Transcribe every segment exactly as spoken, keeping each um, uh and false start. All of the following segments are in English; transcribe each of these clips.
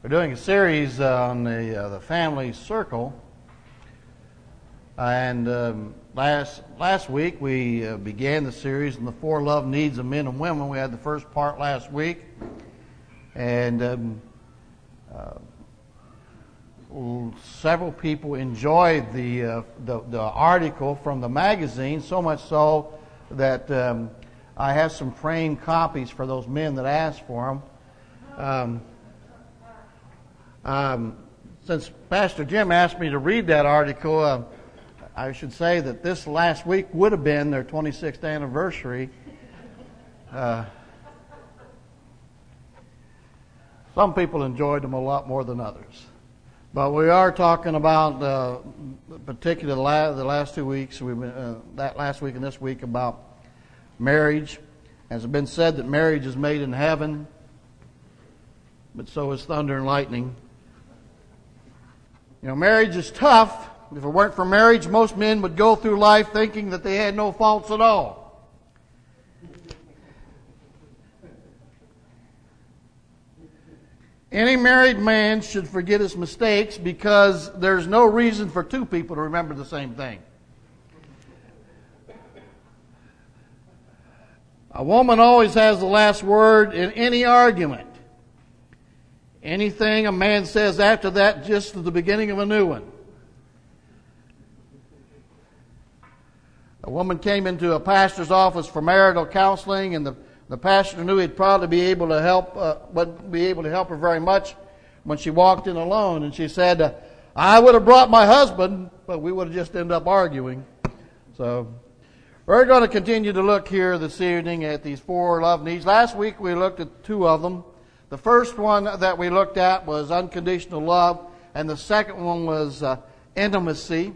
We're doing a series uh, on the uh, the family circle, and um, last last week we uh, began the series on the four love needs of men and women. We had the first part last week, and um, uh, several people enjoyed the, uh, the the article from the magazine, so much so that um, I have some framed copies for those men that asked for them. Um, Um, since Pastor Jim asked me to read that article, uh, I should say that this last week would have been their twenty-sixth anniversary. Uh, some people enjoyed them a lot more than others. But we are talking about, uh, particularly the last, the last two weeks, we've been, uh, that last week and this week, about marriage. As it's been said that marriage is made in heaven, but so is thunder and lightning. You know, marriage is tough. If it weren't for marriage, most men would go through life thinking that they had no faults at all. Any married man should forget his mistakes because there's no reason for two people to remember the same thing. A woman always has the last word in any argument. Anything a man says after that, just at the beginning of a new one. A woman came into a pastor's office for marital counseling, and the, the pastor knew he'd probably be able to help, uh, wouldn't be able to help her very much when she walked in alone. And she said, uh, "I would have brought my husband, but we would have just ended up arguing." So we're going to continue to look here this evening at these four love needs. Last week we looked at two of them. The first one that we looked at was unconditional love, and the second one was uh, intimacy.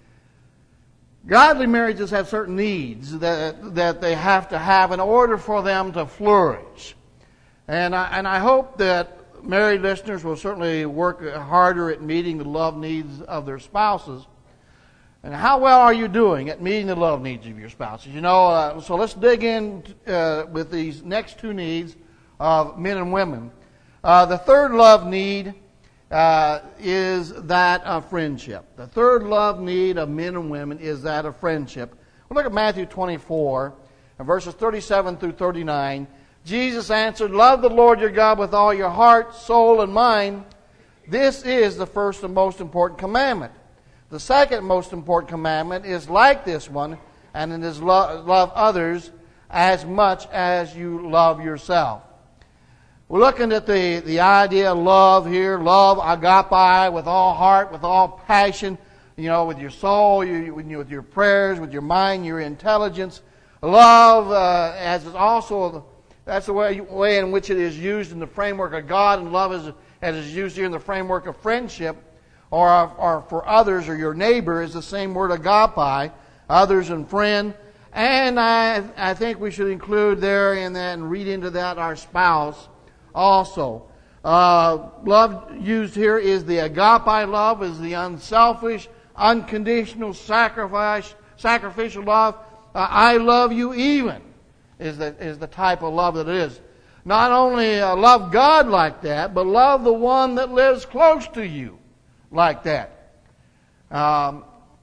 Godly marriages have certain needs that that they have to have in order for them to flourish. And I, and I hope that married listeners will certainly work harder at meeting the love needs of their spouses. And how well are you doing at meeting the love needs of your spouses? You know, uh, so let's dig in uh, with these next two needs of men and women. Uh, the third love need uh, is that of friendship. The third love need of men and women is that of friendship. We'll look at Matthew twenty-four, and verses thirty-seven through thirty-nine. Jesus answered, "Love the Lord your God with all your heart, soul, and mind. This is the first and most important commandment. The second most important commandment is like this one, and it is lo- love others as much as you love yourself." We're looking at the, the idea of love here. Love, agape, with all heart, with all passion, you know, with your soul, you, with your prayers, with your mind, your intelligence. Love, uh, as is also, that's the way, way in which it is used in the framework of God, and love is, as is used here in the framework of friendship, or, or for others or your neighbor, is the same word agape, others and friend. And I, I think we should include there in that and read into that our spouse also. Uh, love used here is the agape love, is the unselfish, unconditional sacrifice, sacrificial love. Uh, I love you even is the, is the type of love that it is. Not only uh, love God like that, but love the one that lives close to you like that. Um,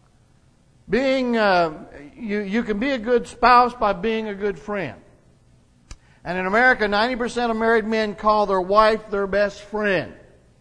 being, uh, you, you can be a good spouse by being a good friend. And in America, ninety percent of married men call their wife their best friend.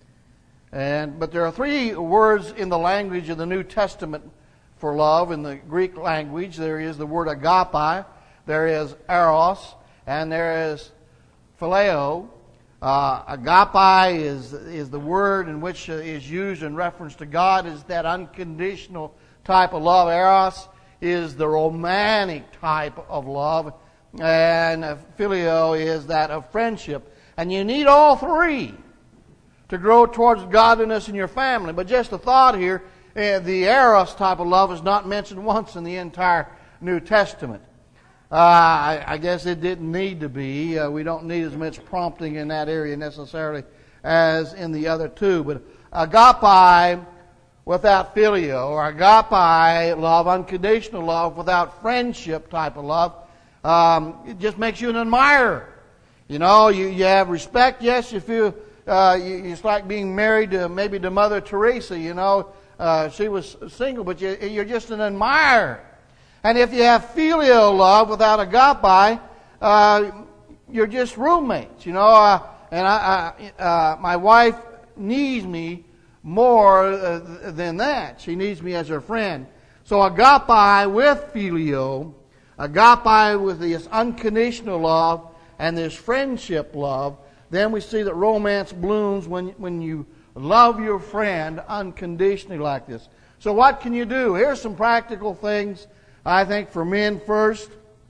And but there are three words in the language of the New Testament for love. In the Greek language, there is the word agape, there is eros, and there is phileo. Uh, agape is is the word in which is used in reference to God, is that unconditional type of love. Eros is the romantic type of love. And phileo is that of friendship. And you need all three to grow towards godliness in your family. But just a thought here, uh, the eros type of love is not mentioned once in the entire New Testament. Uh, I, I guess it didn't need to be. Uh, we don't need as much prompting in that area necessarily as in the other two. But agape without phileo, or agape love, unconditional love without friendship type of love, Um, it just makes you an admirer. You know, you, you have respect, yes, you feel uh, you, it's like being married to maybe to Mother Teresa. You know, uh, she was single, but you, you're just an admirer. And if you have filial love without agape, uh, you're just roommates. You know, uh, and I, I uh, my wife needs me more uh, than that. She needs me as her friend. So agape with filial, agape with this unconditional love and this friendship love, then we see that romance blooms when, when you love your friend unconditionally like this. So what can you do? Here's some practical things, I think, for men first.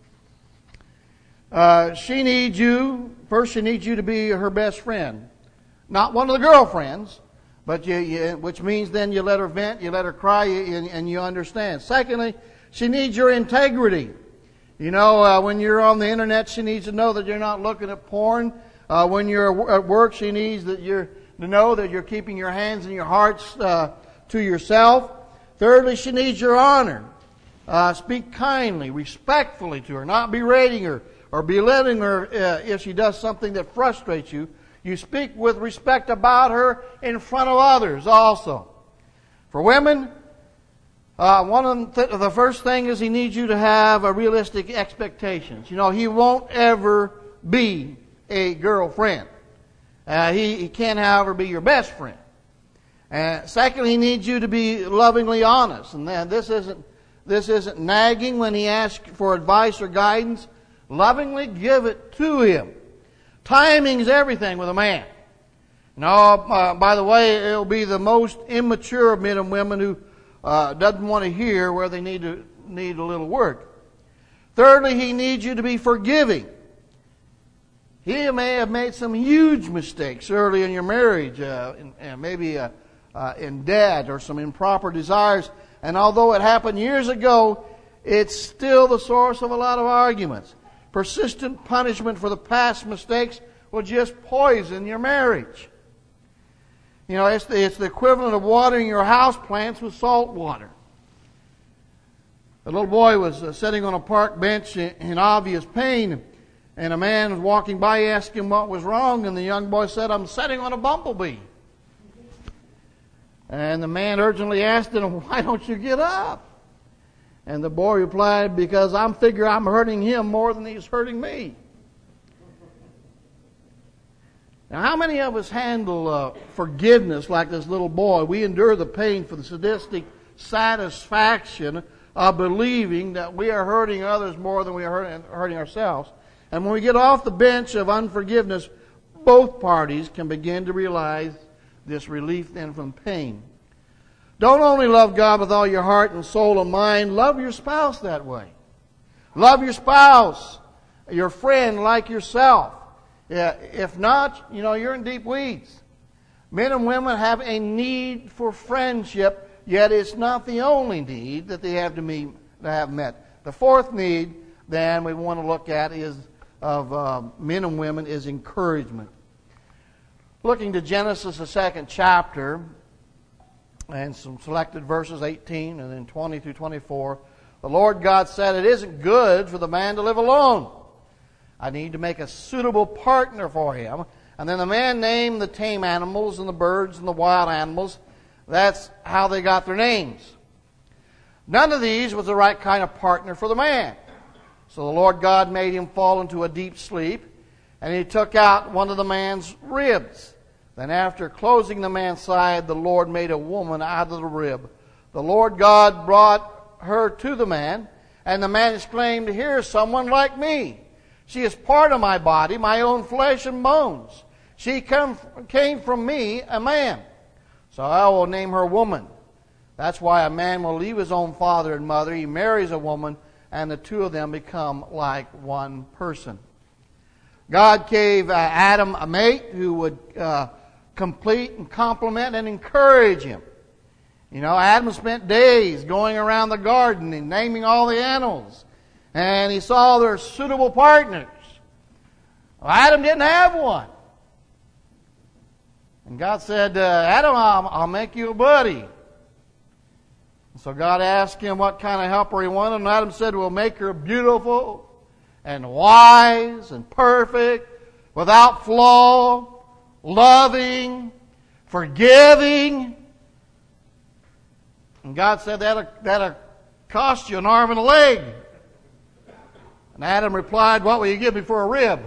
Uh, she needs you, first she needs you to be her best friend. Not one of the girlfriends, but you, you, which means then you let her vent, you let her cry, and, and you understand. Secondly, she needs your integrity. You know, uh, when you're on the internet, she needs to know that you're not looking at porn. Uh, when you're at work, she needs that you're to know that you're keeping your hands and your hearts uh, to yourself. Thirdly, she needs your honor. Uh, speak kindly, respectfully to her, not berating her or belittling her uh, if she does something that frustrates you. You speak with respect about her in front of others also. For women, uh, one of the, th- the first thing is he needs you to have a realistic expectations. You know, he won't ever be a girlfriend. Uh, he, he can't, however, be your best friend. Uh, secondly, he needs you to be lovingly honest. And then this isn't this isn't nagging when he asks for advice or guidance. Lovingly give it to him. Timing is everything with a man. No, uh, by the way, it'll be the most immature of men and women who uh, doesn't want to hear where they need to need a little work. Thirdly, he needs you to be forgiving. He may have made some huge mistakes early in your marriage, uh, and, and maybe uh, uh, in debt or some improper desires. And although it happened years ago, it's still the source of a lot of arguments. Persistent punishment for the past mistakes will just poison your marriage. You know, it's the, it's the equivalent of watering your house plants with salt water. A little boy was uh, sitting on a park bench in, in obvious pain, and a man was walking by, asked him what was wrong, and the young boy said, "I'm sitting on a bumblebee." And the man urgently asked him, "Why don't you get up?" And the boy replied, "Because I'm figure I'm hurting him more than he's hurting me." Now, how many of us handle uh, forgiveness like this little boy? We endure the pain for the sadistic satisfaction of believing that we are hurting others more than we are hurting, hurting ourselves. And when we get off the bench of unforgiveness, both parties can begin to realize this relief then from pain. Don't only love God with all your heart and soul and mind, love your spouse that way. Love your spouse, your friend like yourself. If not, you know, you're in deep weeds. Men and women have a need for friendship, yet it's not the only need that they have to, meet, to have met. The fourth need, then, we want to look at is of uh, men and women is encouragement. Looking to Genesis, the second chapter, and some selected verses, eighteen and then twenty through twenty-four, the Lord God said, "It isn't good for the man to live alone. I need to make a suitable partner for him." And then the man named the tame animals and the birds and the wild animals. That's how they got their names. None of these was the right kind of partner for the man. So the Lord God made him fall into a deep sleep, and he took out one of the man's ribs. Then after closing the man's side, the Lord made a woman out of the rib. The Lord God brought her to the man, and the man exclaimed, "Here's someone like me. She is part of my body, my own flesh and bones. She come, came from me, a man. So I will name her woman." That's why a man will leave his own father and mother. He marries a woman, and the two of them become like one person. God gave uh, Adam a mate who would uh, complete and complement and encourage him. You know, Adam spent days going around the garden and naming all the animals. And he saw their suitable partners. Well, Adam didn't have one. And God said, uh, "Adam, I'll, I'll make you a buddy." So God asked him what kind of helper he wanted, and Adam said, "We'll make her beautiful and wise and perfect, without flaw loving, forgiving. And God said that'll, that'll cost you an arm and a leg. And Adam replied, what will you give me for a rib?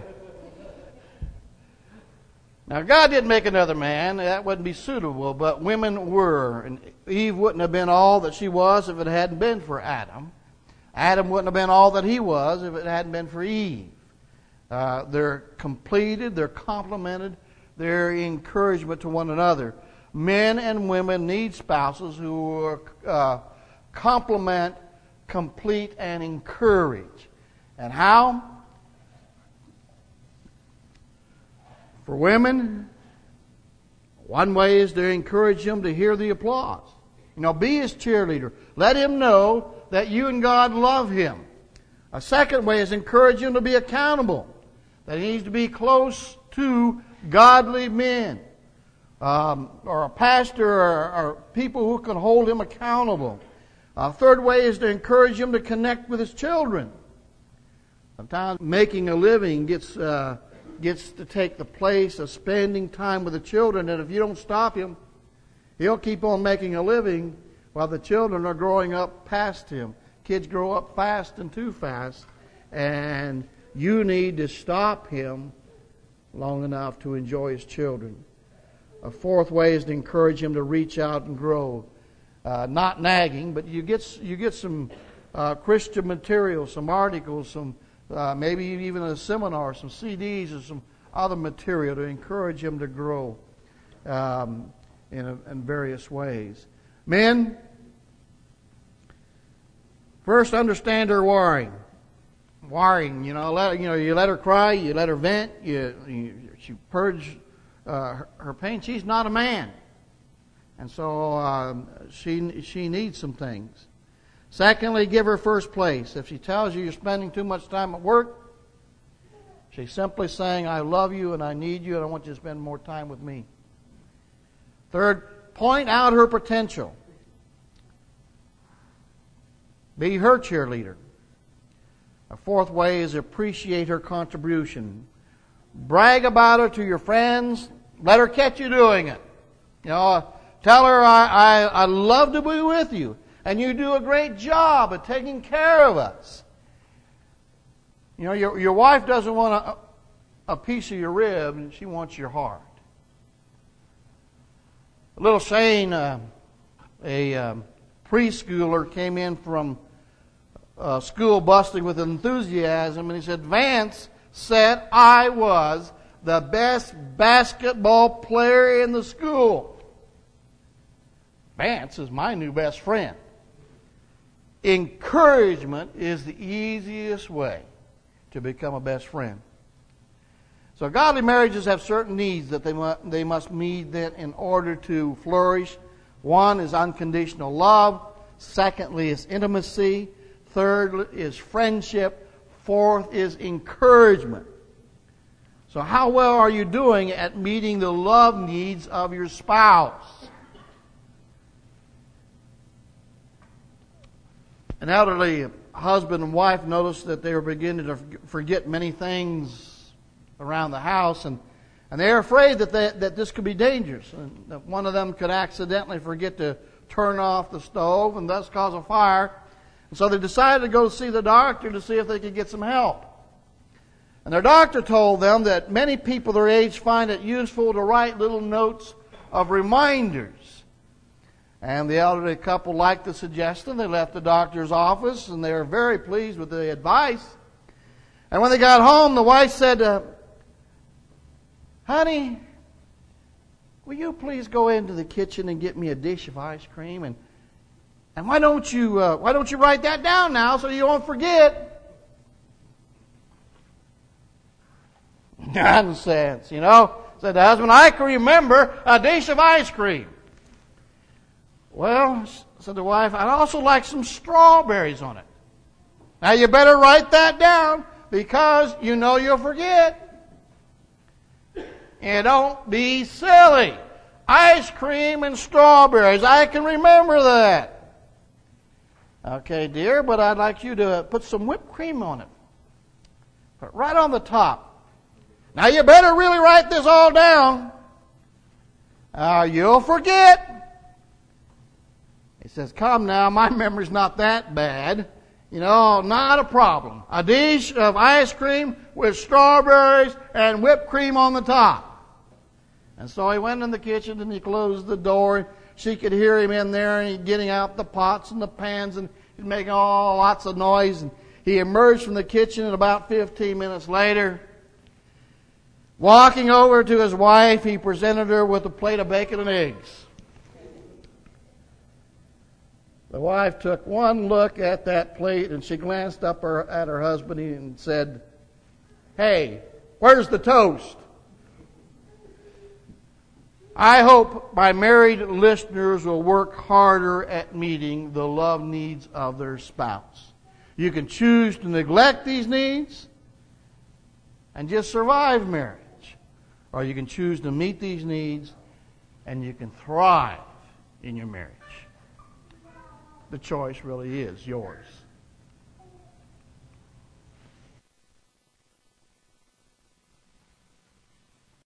Now, God didn't make another man. That wouldn't be suitable, but women were. And Eve wouldn't have been all that she was if it hadn't been for Adam. Adam wouldn't have been all that he was if it hadn't been for Eve. Uh, they're completed, they're complemented, they're encouragement to one another. Men and women need spouses who are, uh, complement, complete, and encourage. And how? For women, one way is to encourage him to hear the applause. You know, be his cheerleader. Let him know that you and God love him. A second way is encourage him to be accountable. That he needs to be close to godly men. Um, or a pastor or, or people who can hold him accountable. A third way is to encourage him to connect with his children. Sometimes making a living gets uh, gets to take the place of spending time with the children, and if you don't stop him, he'll keep on making a living while the children are growing up past him. Kids grow up fast and too fast, and you need to stop him long enough to enjoy his children. A fourth way is to encourage him to reach out and grow. Uh, not nagging, but you get you get some uh, Christian material, some articles, some uh, maybe even a seminar, some C Ds, or some other material to encourage him to grow um, in, a, in various ways. Men, first understand her wiring. Wiring, you know, let, you know, you let her cry, you let her vent, you, you she purge uh, her, her pain. She's not a man. And so um, she she needs some things. Secondly, give her first place. If she tells you you're spending too much time at work, she's simply saying, I love you and I need you and I want you to spend more time with me. Third, point out her potential. Be her cheerleader. A fourth way is appreciate her contribution. Brag about her to your friends. Let her catch you doing it. You know, tell her, I, I, I love to be with you. And you do a great job of taking care of us. You know, your, your wife doesn't want a, a piece of your rib. She wants your heart. Little Shane, uh, a um, preschooler, came in from uh, school busting with enthusiasm. And he said, Vance said I was the best basketball player in the school. Vance is my new best friend. Encouragement is the easiest way to become a best friend. So godly marriages have certain needs that they must, they must meet that in order to flourish. One is unconditional love. Secondly is intimacy. Third is friendship. Fourth is encouragement. So how well are you doing at meeting the love needs of your spouse? An elderly husband and wife noticed that they were beginning to forget many things around the house, and, and they were afraid that, they, that this could be dangerous, and that one of them could accidentally forget to turn off the stove and thus cause a fire. And so they decided to go see the doctor to see if they could get some help. And their doctor told them that many people their age find it useful to write little notes of reminders. And the elderly couple liked the suggestion. They left the doctor's office, and they were very pleased with the advice. And when they got home, the wife said, uh, Honey, will you please go into the kitchen and get me a dish of ice cream? And and why don't you uh, why don't you write that down now so you won't forget? Nonsense, you know, said the husband. I can remember a dish of ice cream. Well, said the wife, I'd also like some strawberries on it. Now you better write that down because you know you'll forget. And don't be silly. Ice cream and strawberries. I can remember that. Okay, dear, but I'd like you to put some whipped cream on it. Put it right on the top. Now you better really write this all down Uh, you'll forget. He says, come now, my memory's not that bad. You know, not a problem. A dish of ice cream with strawberries and whipped cream on the top. And so he went in the kitchen and he closed the door. She could hear him in there and he's getting out the pots and the pans and he's making all lots of noise. And he emerged from the kitchen and about fifteen minutes later, walking over to his wife, he presented her with a plate of bacon and eggs. The wife took one look at that plate and she glanced up her, at her husband and said, "Hey, where's the toast?" I hope my married listeners will work harder at meeting the love needs of their spouse. You can choose to neglect these needs and just survive marriage. Or you can choose to meet these needs and you can thrive in your marriage. The choice really is yours.